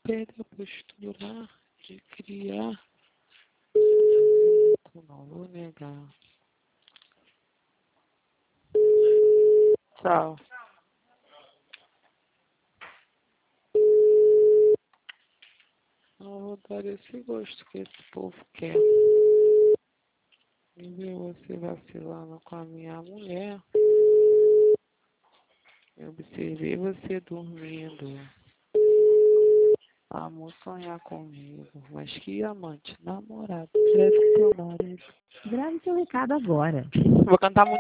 perde a postura de criar. Não vou negar. Tchau. Não vou dar esse gosto que esse povo quer. E ver você vacilando com a minha mulher. Eu observei você dormindo. Amor, sonhar comigo. Mas que amante, namorado. Parece que seu marido. Grave seu recado agora. Vou cantar muito.